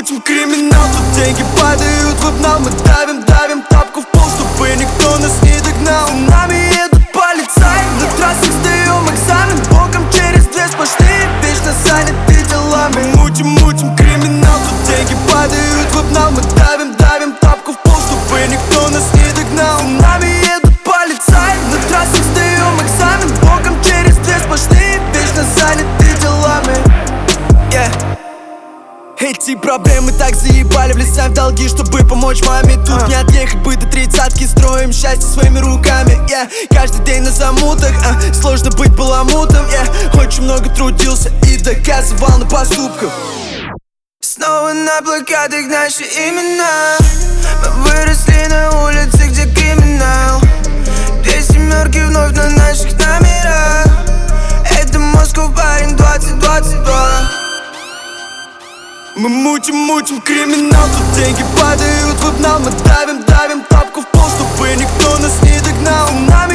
мутим криминал, тут деньги падают в обнал. Мы давим, давим тапку в пол, чтобы никто нас не догнал. За нами едут полицаи, на трассах сдаем экзамен. Боком через две сплошные, вечно заняты делами. Мутим, мутим криминал, тут деньги падают в обнал. Мы давим, давим тапку в пол, чтобы никто нас не догнал. За нами едут полицаи, на трассах сдаем экзамен. Боком через две сплошные, вечно заняты делами. Эти проблемы так заебали, влезаем в долги, чтобы помочь маме. Тут не отъехать бы до тридцатки, строим счастье своими руками. Каждый день на замутах, сложно быть баламутом. Очень много трудился и доказывал на поступках. Снова на плакатах наши имена. Мы выросли на улице, где криминал. 2 семерки вновь на наших номерах. Это Москва, парень, 2022. Мы мутим, мутим криминал, тут деньги падают в обнал. Мы давим, давим тапку в пол, чтобы никто нас не догнал.